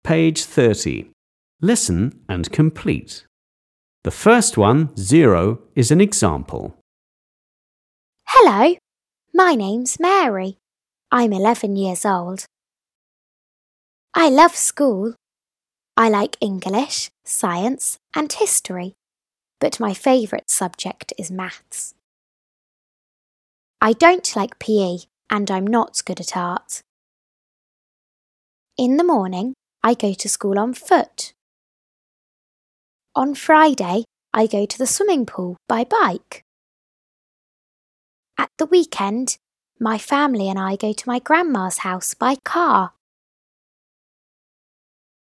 Page 30. Listen and complete. The first one, 0, is an example. Hello, my name's Mary. I'm 11 years old. I love school. I like English, science and history, but my favourite subject is maths. I don't like PE and I'm not good at art. In the morning, I go to school on foot. On Friday, I go to the swimming pool by bike. At the weekend, my family and I go to my grandma's house by car.